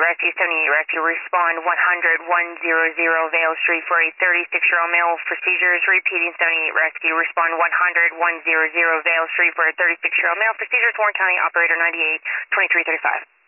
Rescue, 78 Rescue, respond 100-100 Vale Street for a 36-year-old male for seizures. Repeating, 78 Rescue, respond 100-100 Vale Street for a 36-year-old male for seizures. Warren County, operator 98-2335.